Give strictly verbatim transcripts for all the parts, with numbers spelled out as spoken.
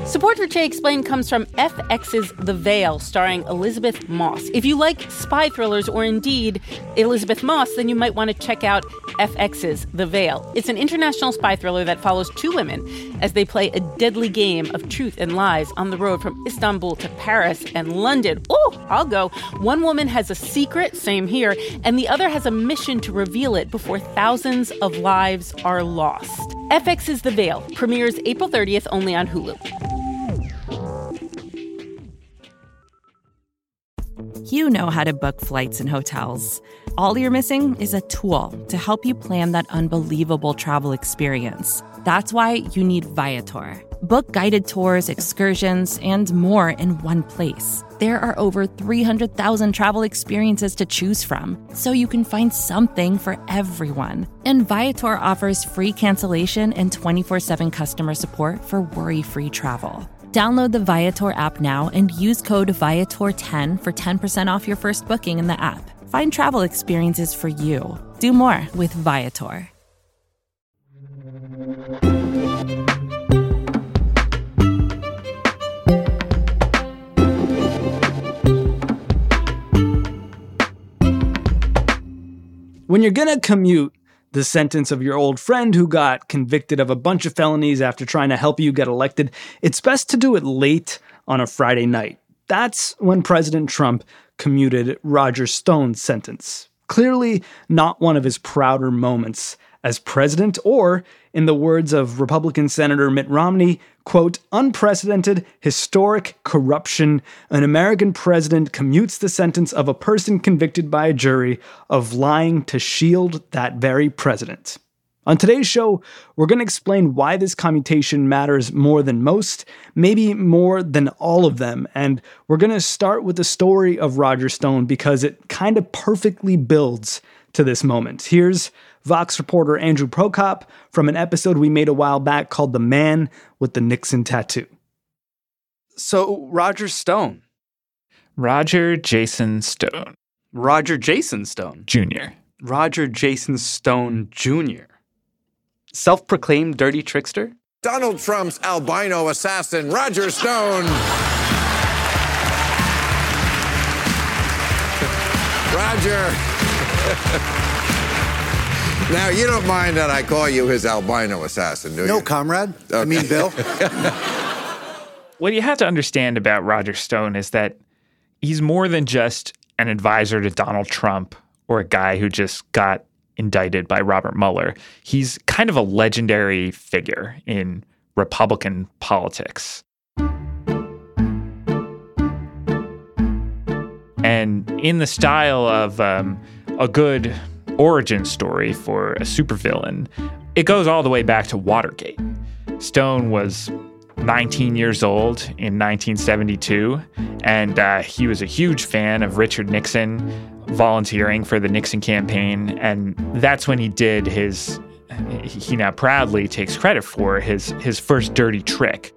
Support for Che Explained comes from F X's The Veil, starring Elizabeth Moss. If you like spy thrillers or indeed Elizabeth Moss, then you might want to check out F X's The Veil. It's an international spy thriller that follows two women as they play a deadly game of truth and lies on the road from Istanbul to Paris and London. Oh, I'll go. One woman has a secret, same here, and the other has a mission to reveal it before thousands of lives are lost. F X's The Veil premieres April thirtieth only on Hulu. You know how to book flights and hotels. All you're missing is a tool to help you plan that unbelievable travel experience. That's why you need Viator. Book guided tours, excursions, and more in one place. There are over three hundred thousand travel experiences to choose from, so you can find something for everyone. And Viator offers free cancellation and twenty-four seven customer support for worry-free travel. Download the Viator app now and use code Viator ten for ten percent off your first booking in the app. Find travel experiences for you. Do more with Viator. When you're gonna commute the sentence of your old friend who got convicted of a bunch of felonies after trying to help you get elected, it's best to do it late on a Friday night. That's when President Trump commuted Roger Stone's sentence. Clearly not one of his prouder moments as president, or, in the words of Republican Senator Mitt Romney, quote, unprecedented, historic corruption. An American president commutes the sentence of a person convicted by a jury of lying to shield that very president. On today's show, we're going to explain why this commutation matters more than most, maybe more than all of them, and we're going to start with the story of Roger Stone because it kind of perfectly builds to this moment. Here's Vox reporter Andrew Prokop from an episode we made a while back called The Man with the Nixon Tattoo. So, Roger Stone. Roger Jason Stone. Roger Jason Stone. Junior Roger Jason Stone, Junior Self-proclaimed dirty trickster? Donald Trump's albino assassin, Roger Stone. Roger. Now, you don't mind that I call you his albino assassin, do you? No, comrade. Okay. I mean, Bill. What you have to understand about Roger Stone is that he's more than just an advisor to Donald Trump or a guy who just got indicted by Robert Mueller. He's kind of a legendary figure in Republican politics. And in the style of um, a good origin story for a supervillain, it goes all the way back to Watergate. Stone was nineteen years old in nineteen seventy-two, and uh, he was a huge fan of Richard Nixon, volunteering for the Nixon campaign, and that's when he did his, he now proudly takes credit for, his, his first dirty trick.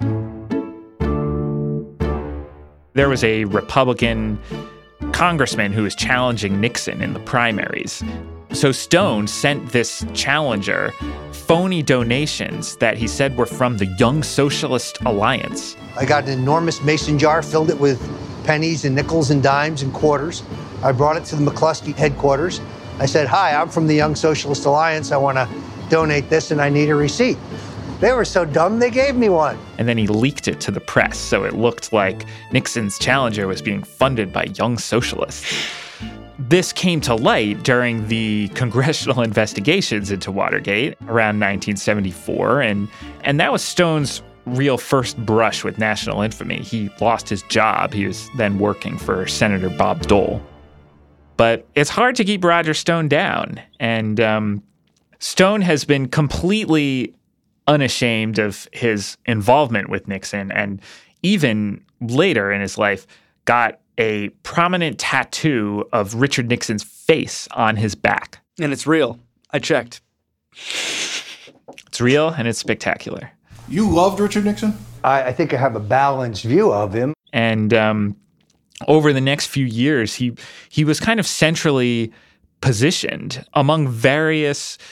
There was a Republican congressman who was challenging Nixon in the primaries. So Stone sent this challenger phony donations that he said were from the Young Socialist Alliance. I got an enormous mason jar, filled it with pennies and nickels and dimes and quarters. I brought it to the McCluskey headquarters. I said, hi, I'm from the Young Socialist Alliance. I want to donate this and I need a receipt. They were so dumb, they gave me one. And then he leaked it to the press, so it looked like Nixon's challenger was being funded by Young Socialists. This came to light during the congressional investigations into Watergate around nineteen seventy-four, and, and that was Stone's real first brush with national infamy. He lost his job. He was then working for Senator Bob Dole. But it's hard to keep Roger Stone down, and um, Stone has been completely unashamed of his involvement with Nixon, and even later in his life got a prominent tattoo of Richard Nixon's face on his back. And it's real. I checked. It's real and it's spectacular. You loved Richard Nixon? I, I think I have a balanced view of him. And um, over the next few years, he he was kind of centrally positioned among various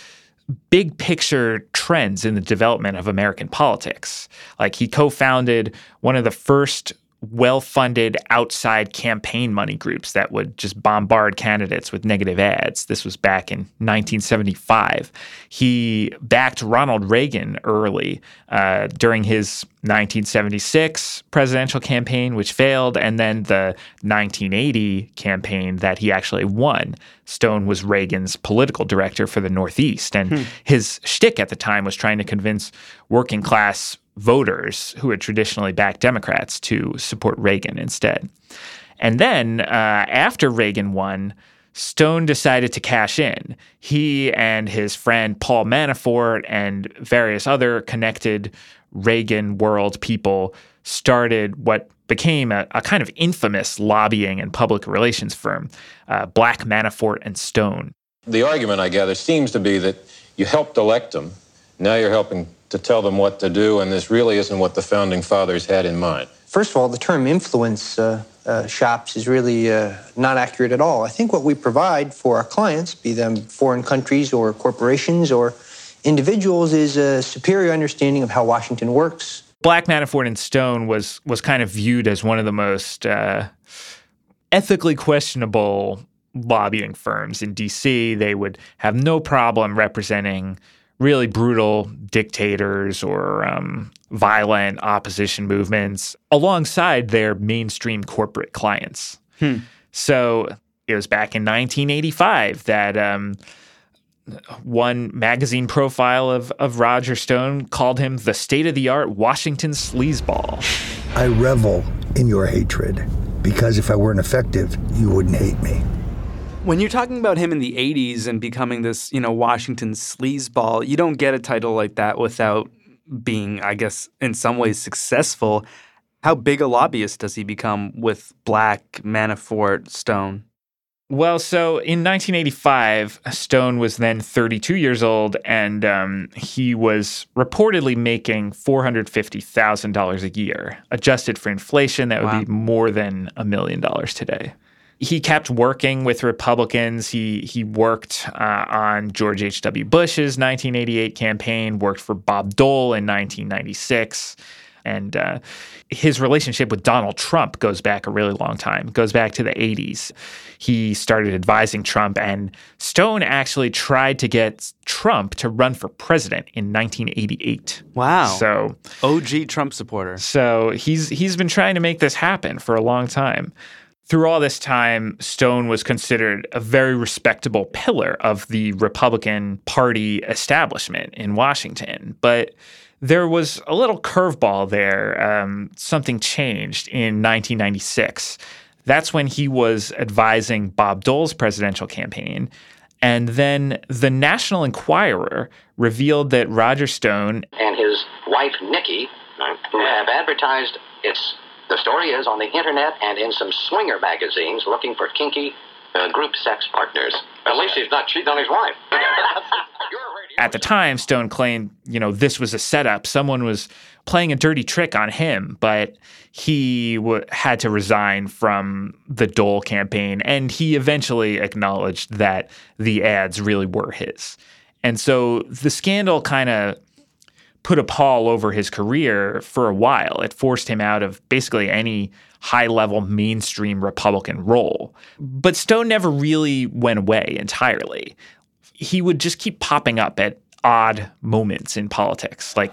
big picture trends in the development of American politics. Like, he co-founded one of the first well-funded outside campaign money groups that would just bombard candidates with negative ads. This was back in nineteen seventy-five. He backed Ronald Reagan early uh, during his nineteen seventy-six presidential campaign, which failed, and then the nineteen eighty campaign that he actually won. Stone was Reagan's political director for the Northeast, and hmm. his shtick at the time was trying to convince working-class voters who had traditionally backed Democrats to support Reagan instead. And then uh, after Reagan won, Stone decided to cash in. He and his friend Paul Manafort and various other connected Reagan world people started what became a, a kind of infamous lobbying and public relations firm, uh, Black Manafort and Stone. The argument, I gather, seems to be that you helped elect them. Now you're helping to tell them what to do, and this really isn't what the Founding Fathers had in mind. First of all, the term influence uh, uh, shops is really uh, not accurate at all. I think what we provide for our clients, be them foreign countries or corporations or individuals, is a superior understanding of how Washington works. Black Manafort and Stone was was kind of viewed as one of the most uh, ethically questionable lobbying firms in D C. They would have no problem representing really brutal dictators or um, violent opposition movements alongside their mainstream corporate clients. Hmm. So it was back in nineteen eighty-five that um, one magazine profile of, of Roger Stone called him the state-of-the-art Washington sleazeball. I revel in your hatred because if I weren't effective, you wouldn't hate me. When you're talking about him in the eighties and becoming this, you know, Washington sleazeball, you don't get a title like that without being, I guess, in some ways successful. How big a lobbyist does he become with Black, Manafort, Stone? Well, so in nineteen eighty-five, Stone was then thirty-two years old, and um, he was reportedly making four hundred fifty thousand dollars a year. Adjusted for inflation, that would wow. be more than a million dollars today. He kept working with Republicans. He he worked uh, on George H W. Bush's nineteen eighty-eight campaign, worked for Bob Dole in nineteen ninety-six. And uh, his relationship with Donald Trump goes back a really long time. It goes back to the eighties. He started advising Trump, and Stone actually tried to get Trump to run for president in nineteen eighty-eight. Wow. So O G Trump supporter. So he's he's been trying to make this happen for a long time. Through all this time, Stone was considered a very respectable pillar of the Republican Party establishment in Washington. But there was a little curveball there. Um, something changed in nineteen ninety-six. That's when he was advising Bob Dole's presidential campaign. And then the National Enquirer revealed that Roger Stone and his wife, Nikki, who have advertised its The story is on the internet and in some swinger magazines looking for kinky uh, group sex partners. At least he's not cheating on his wife. At the time, Stone claimed, you know, this was a setup. Someone was playing a dirty trick on him, but he w- had to resign from the Dole campaign, and he eventually acknowledged that the ads really were his. And so the scandal kind of put a pall over his career for a while. It forced him out of basically any high-level mainstream Republican role. But Stone never really went away entirely. He would just keep popping up at odd moments in politics, like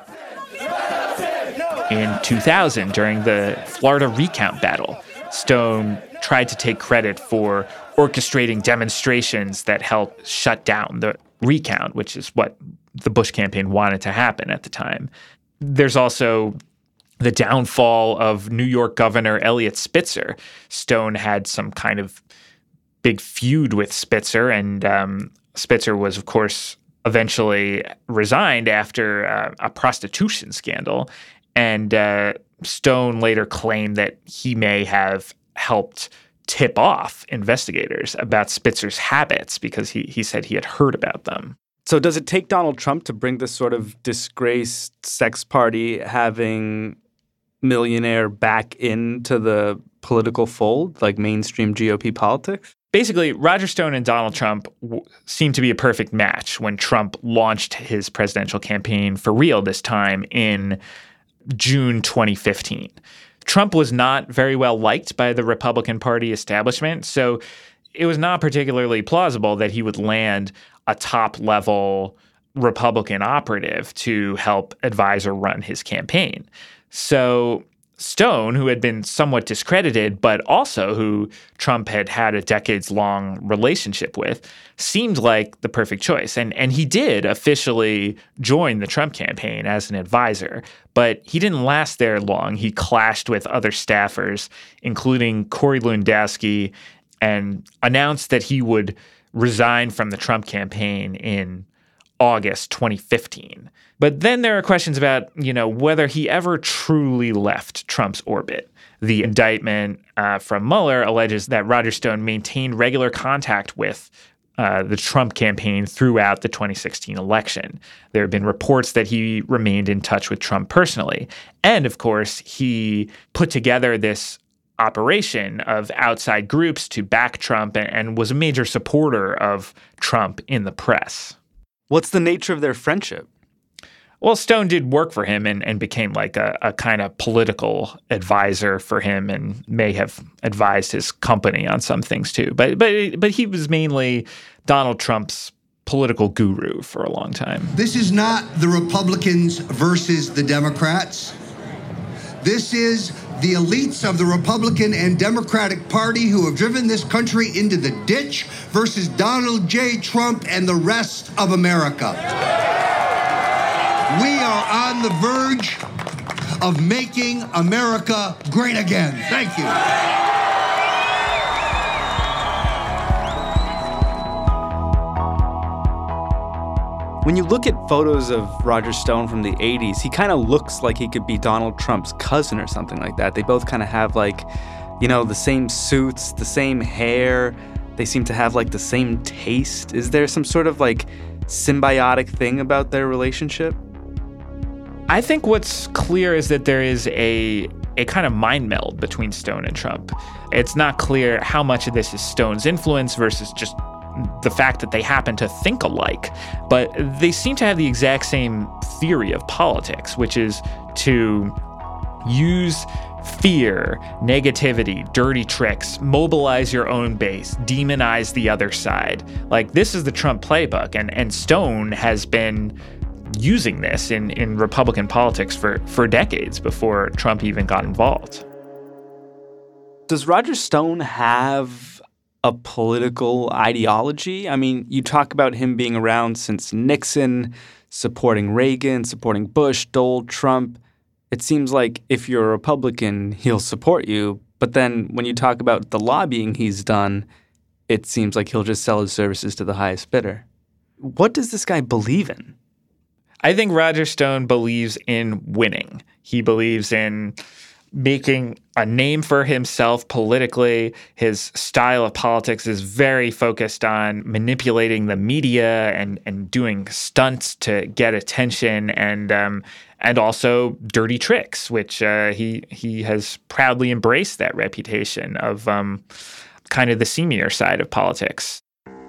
in two thousand during the Florida recount battle. Stone tried to take credit for orchestrating demonstrations that helped shut down the recount, which is what the Bush campaign wanted to happen at the time. There's also the downfall of New York Governor Eliot Spitzer. Stone had some kind of big feud with Spitzer, and um, Spitzer was, of course, eventually resigned after uh, a prostitution scandal. And uh, Stone later claimed that he may have helped tip off investigators about Spitzer's habits because he he said he had heard about them. So does it take Donald Trump to bring this sort of disgraced sex party having millionaire back into the political fold, like mainstream G O P politics? basically, Roger Stone and Donald Trump w- seemed to be a perfect match when Trump launched his presidential campaign for real this time in June twenty fifteen. Trump was not very well liked by the Republican Party establishment, so it was not particularly plausible that he would land a top-level Republican operative to help advise or run his campaign. So Stone, who had been somewhat discredited, but also who Trump had had a decades-long relationship with, seemed like the perfect choice. And and he did officially join the Trump campaign as an advisor, but he didn't last there long. He clashed with other staffers, including Corey Lewandowski, and announced that he would resign from the Trump campaign in August twenty fifteen. But then there are questions about, you know, whether he ever truly left Trump's orbit. The indictment uh, from Mueller alleges that Roger Stone maintained regular contact with uh, the Trump campaign throughout the twenty sixteen election. There have been reports that he remained in touch with Trump personally. And, of course, he put together this operation of outside groups to back Trump and, and was a major supporter of Trump in the press. What's the nature of their friendship? Well, Stone did work for him and, and became like a, a kind of political advisor for him and may have advised his company on some things too. But but but he was mainly Donald Trump's political guru for a long time. This is not the Republicans versus the Democrats. This is the elites of the Republican and Democratic Party who have driven this country into the ditch versus Donald J. Trump and the rest of America. We are on the verge of making America great again. Thank you. When you look at photos of Roger Stone from the eighties, he kind of looks like he could be Donald Trump's cousin or something like that. They both kind of have like, you know, the same suits, the same hair. They seem to have like the same taste. Is there some sort of like symbiotic thing about their relationship? I think what's clear is that there is a a kind of mind meld between Stone and Trump. It's not clear how much of this is Stone's influence versus just the fact that they happen to think alike. But they seem to have the exact same theory of politics, which is to use fear, negativity, dirty tricks, mobilize your own base, demonize the other side. Like, this is the Trump playbook, and, and Stone has been using this in, in Republican politics for, for decades before Trump even got involved. Does Roger Stone have a political ideology? I mean, you talk about him being around since Nixon, supporting Reagan, supporting Bush, Dole, Trump. It seems like if you're a Republican, he'll support you. But then when you talk about the lobbying he's done, it seems like he'll just sell his services to the highest bidder. What does this guy believe in? I think Roger Stone believes in winning. He believes in making a name for himself politically. His style of politics is very focused on manipulating the media and, and doing stunts to get attention, and um, and also dirty tricks, which uh, he he has proudly embraced that reputation of um, kind of the seamier side of politics.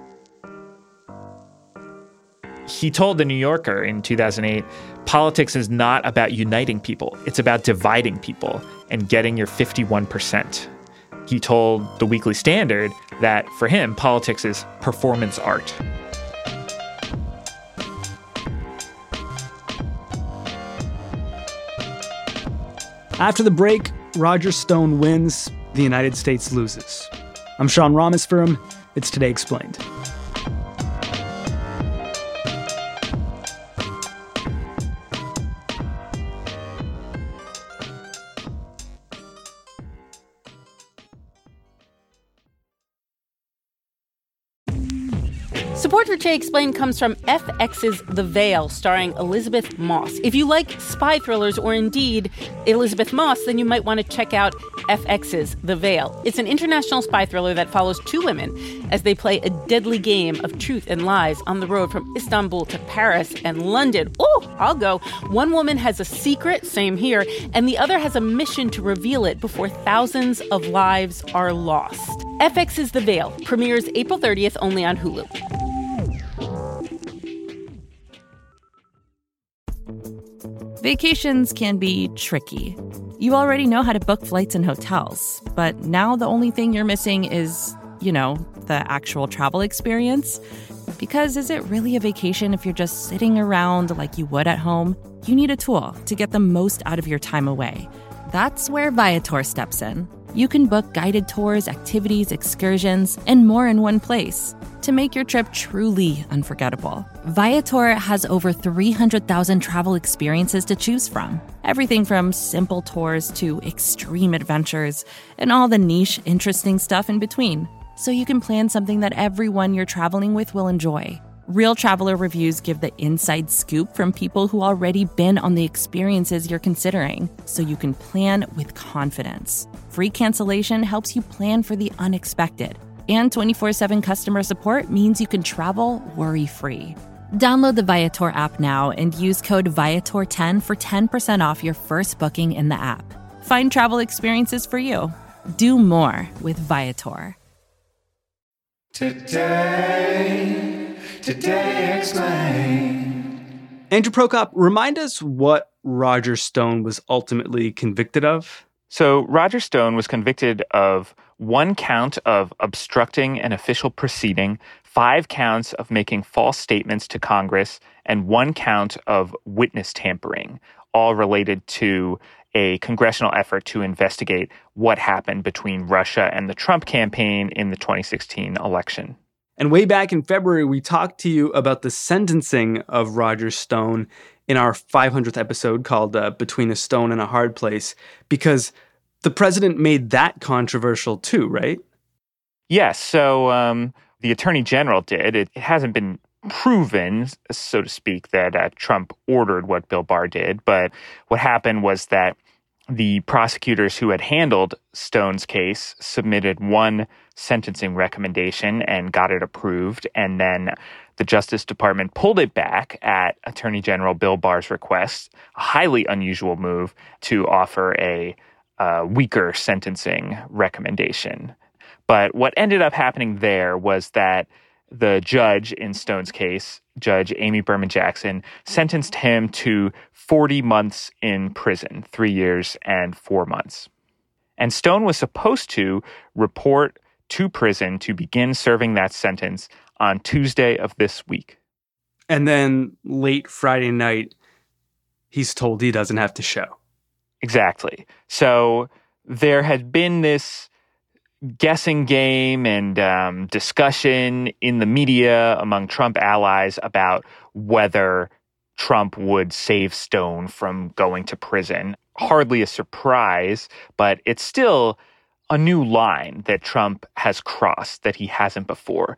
He told The New Yorker in two thousand eight, politics is not about uniting people. It's about dividing people and getting your fifty-one percent. He told The Weekly Standard that for him, politics is performance art. After the break, Roger Stone wins, the United States loses. I'm Sean Rameswaram. It's Today Explained. Support for Today Explained comes from F X's The Veil, starring Elizabeth Moss. If you like spy thrillers or indeed Elizabeth Moss, then you might want to check out F X's The Veil. It's an international spy thriller that follows two women as they play a deadly game of truth and lies on the road from Istanbul to Paris and London. Oh, I'll go. One woman has a secret, same here, and the other has a mission to reveal it before thousands of lives are lost. F X's The Veil premieres April thirtieth only on Hulu. Vacations can be tricky. You already know how to book flights and hotels, but now the only thing you're missing is, you know, the actual travel experience. Because is it really a vacation if you're just sitting around like you would at home? You need a tool to get the most out of your time away. That's where Viator steps in. You can book guided tours, activities, excursions, and more in one place to make your trip truly unforgettable. Viator has over three hundred thousand travel experiences to choose from. Everything from simple tours to extreme adventures and all the niche, interesting stuff in between. So you can plan something that everyone you're traveling with will enjoy. Real traveler reviews give the inside scoop from people who already been on the experiences you're considering, so you can plan with confidence. Free cancellation helps you plan for the unexpected. And twenty-four seven customer support means you can travel worry-free. Download the Viator app now and use code Viator ten for ten percent off your first booking in the app. Find travel experiences for you. Do more with Viator. Today, today explained. Andrew Prokop, remind us what Roger Stone was ultimately convicted of. So Roger Stone was convicted of one count of obstructing an official proceeding, five counts of making false statements to Congress, and one count of witness tampering, all related to a congressional effort to investigate what happened between Russia and the Trump campaign in the twenty sixteen election. And way back in February, we talked to you about the sentencing of Roger Stone in our five hundredth episode called uh, Between a Stone and a Hard Place, because the president made that controversial too, right? Yes. So um, the attorney general did. It, it hasn't been proven, so to speak, that uh, Trump ordered what Bill Barr did. But what happened was that the prosecutors who had handled Stone's case submitted one sentencing recommendation and got it approved. And then the Justice Department pulled it back at Attorney General Bill Barr's request, a highly unusual move to offer a uh, weaker sentencing recommendation. But what ended up happening there was that the judge in Stone's case, Judge Amy Berman Jackson, sentenced him to forty months in prison, three years and four months. And Stone was supposed to report to prison to begin serving that sentence on Tuesday of this week. And then late Friday night, he's told he doesn't have to show. Exactly. So there had been this guessing game and um, discussion in the media among Trump allies about whether Trump would save Stone from going to prison. Hardly a surprise, but it's still a new line that Trump has crossed that he hasn't before.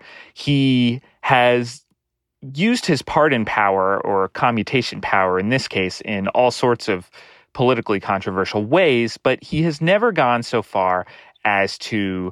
He has used his pardon power or commutation power, in this case, in all sorts of politically controversial ways, but he has never gone so far as to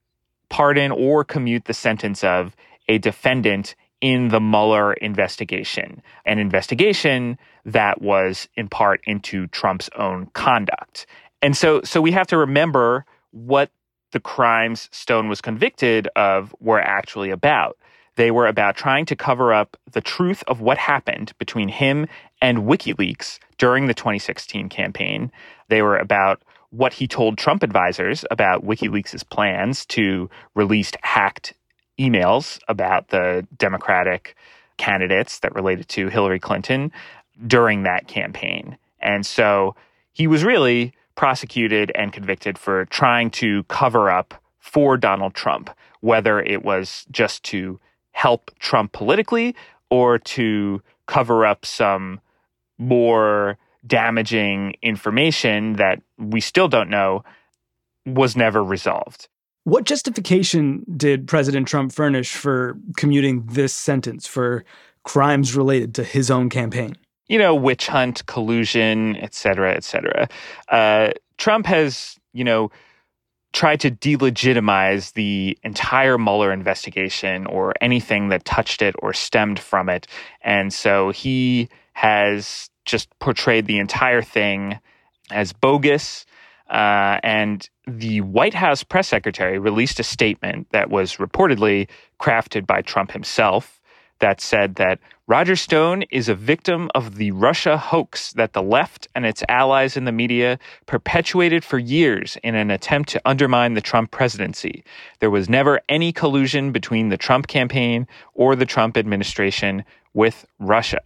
pardon or commute the sentence of a defendant in the Mueller investigation, an investigation that was in part into Trump's own conduct. And so, so we have to remember what the crimes Stone was convicted of were actually about. They were about trying to cover up the truth of what happened between him and WikiLeaks during the twenty sixteen campaign. They were about what he told Trump advisors about WikiLeaks' plans to release hacked emails about the Democratic candidates that related to Hillary Clinton during that campaign. And so he was really prosecuted and convicted for trying to cover up for Donald Trump, whether it was just to help Trump politically or to cover up some more damaging information that we still don't know was never resolved. What justification did President Trump furnish for commuting this sentence for crimes related to his own campaign? You know, witch hunt, collusion, et cetera, et cetera. Uh, Trump has, you know, tried to delegitimize the entire Mueller investigation or anything that touched it or stemmed from it. And so he has just portrayed the entire thing as bogus, Uh, and the White House press secretary released a statement that was reportedly crafted by Trump himself that said that Roger Stone is a victim of the Russia hoax that the left and its allies in the media perpetuated for years in an attempt to undermine the Trump presidency. There was never any collusion between the Trump campaign or the Trump administration with Russia.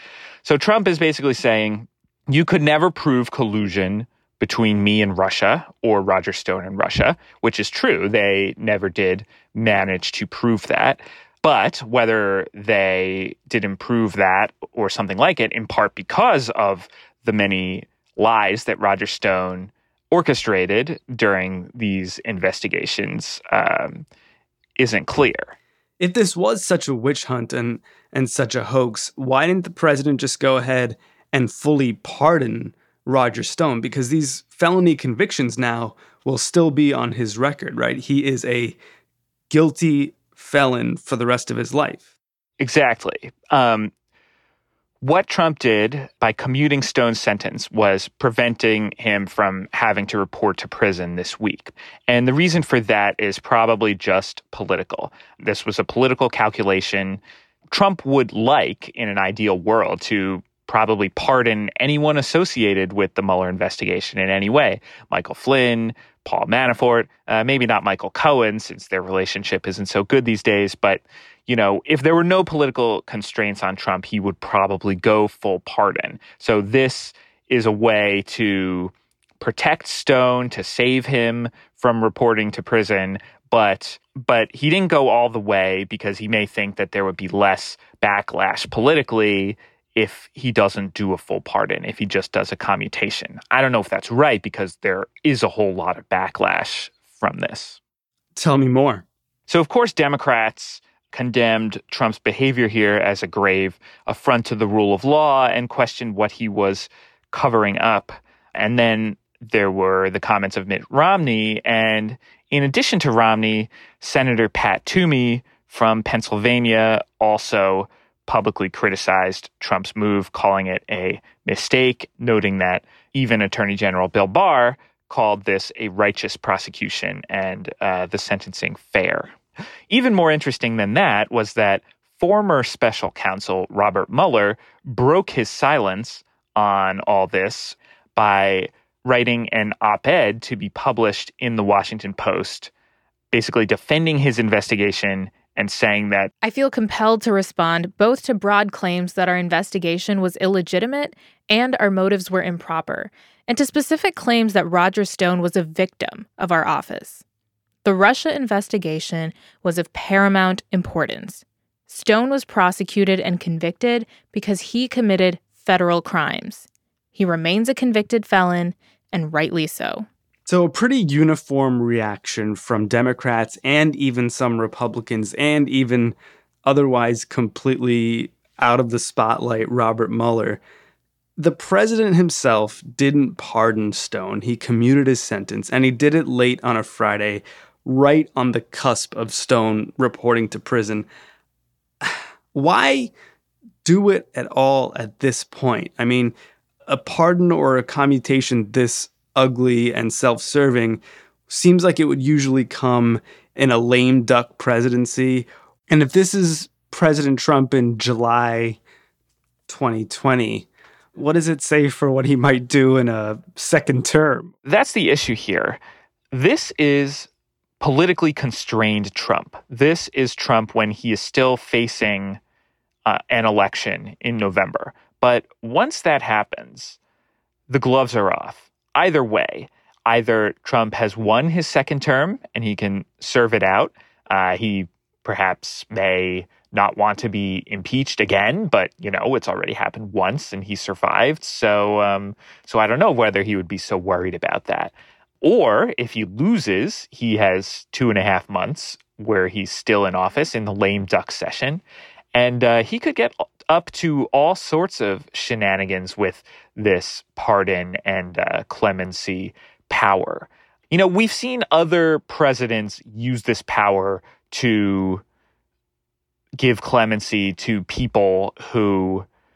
So Trump is basically saying, you could never prove collusion between me and Russia or Roger Stone and Russia, which is true. They never did manage to prove that. But whether they didn't prove that or something like it, in part because of the many lies that Roger Stone orchestrated during these investigations, um, isn't clear. If this was such a witch hunt and, and such a hoax, why didn't the president just go ahead and fully pardon Roger Stone? Because these felony convictions now will still be on his record, right? He is a guilty felon for the rest of his life. Exactly. Um, what Trump did by commuting Stone's sentence was preventing him from having to report to prison this week. And the reason for that is probably just political. This was a political calculation. Trump would like, in an ideal world, to probably pardon anyone associated with the Mueller investigation in any way. Michael Flynn, Paul Manafort, uh, maybe not Michael Cohen, since their relationship isn't so good these days. But, you know, if there were no political constraints on Trump, he would probably go full pardon. So this is a way to protect Stone, to save him from reporting to prison. But but he didn't go all the way because he may think that there would be less backlash politically if he doesn't do a full pardon, if he just does a commutation. I don't know if that's right because there is a whole lot of backlash from this. Tell me more. So, of course, Democrats condemned Trump's behavior here as a grave affront to the rule of law and questioned what he was covering up. And then there were the comments of Mitt Romney. And in addition to Romney, Senator Pat Toomey from Pennsylvania also publicly criticized Trump's move, calling it a mistake, noting that even Attorney General Bill Barr called this a righteous prosecution and uh, the sentencing fair. Even more interesting than that was that former special counsel Robert Mueller broke his silence on all this by writing an op-ed to be published in the Washington Post, basically defending his investigation and saying that, I feel compelled to respond both to broad claims that our investigation was illegitimate and our motives were improper, and to specific claims that Roger Stone was a victim of our office. The Russia investigation was of paramount importance. Stone was prosecuted and convicted because he committed federal crimes. He remains a convicted felon, and rightly so. So a pretty uniform reaction from Democrats and even some Republicans and even otherwise completely out of the spotlight Robert Mueller. The president himself didn't pardon Stone. He commuted his sentence, and he did it late on a Friday, right on the cusp of Stone reporting to prison. Why do it at all at this point? I mean, a pardon or a commutation this ugly and self-serving seems like it would usually come in a lame duck presidency. And if this is President Trump in July twenty twenty, what does it say for what he might do in a second term? That's the issue here. This is politically constrained Trump. This is Trump when he is still facing uh, an election in November. But once that happens, the gloves are off. Either way, either Trump has won his second term and he can serve it out. Uh, he perhaps may not want to be impeached again, but, you know, it's already happened once and he survived. So, um, so I don't know whether he would be so worried about that. Or if he loses, he has two and a half months where he's still in office in the lame duck session. And uh, he could get up to all sorts of shenanigans with this pardon and uh, clemency power. You know, we've seen other presidents use this power to give clemency to people who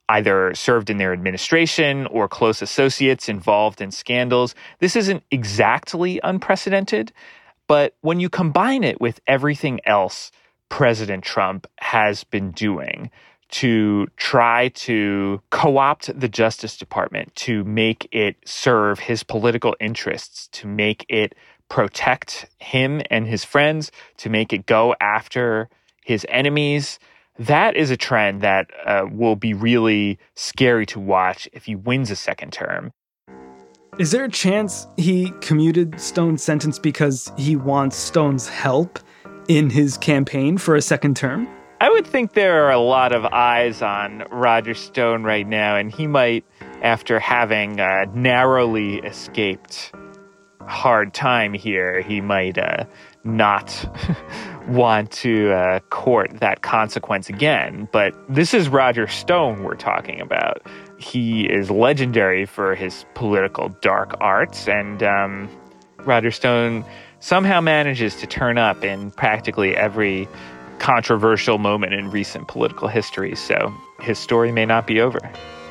either served in their administration or close associates involved in scandals. This isn't exactly unprecedented, but when you combine it with everything else President Trump has been doing to try to co-opt the Justice Department, to make it serve his political interests, to make it protect him and his friends, to make it go after his enemies, that is a trend that uh, will be really scary to watch if he wins a second term. Is there a chance he commuted Stone's sentence because he wants Stone's help in his campaign for a second term? I would think there are a lot of eyes on Roger Stone right now, and he might, after having uh, narrowly escaped hard time here, he might uh, not want to uh, court that consequence again. But this is Roger Stone we're talking about. He is legendary for his political dark arts, and um, Roger Stone somehow manages to turn up in practically every controversial moment in recent political history, so his story may not be over.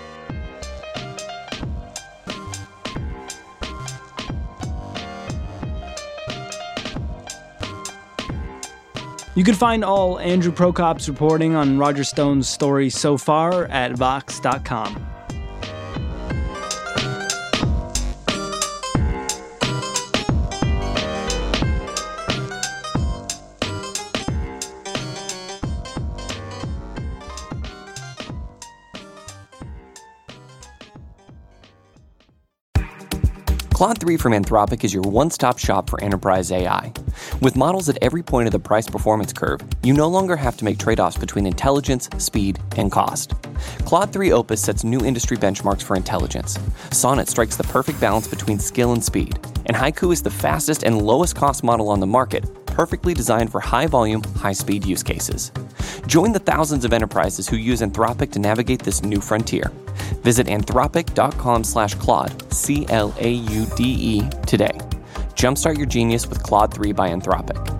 You can find all Andrew Prokop's reporting on Roger Stone's story so far at Vox dot com. Claude three from Anthropic is your one-stop shop for enterprise A I. With models at every point of the price-performance curve, you no longer have to make trade-offs between intelligence, speed, and cost. Claude three Opus sets new industry benchmarks for intelligence. Sonnet strikes the perfect balance between skill and speed. And Haiku is the fastest and lowest-cost model on the market, perfectly designed for high-volume, high-speed use cases. Join the thousands of enterprises who use Anthropic to navigate this new frontier. Visit anthropic.com slash Claude, C L A U D E, today. Jumpstart your genius with Claude three by Anthropic.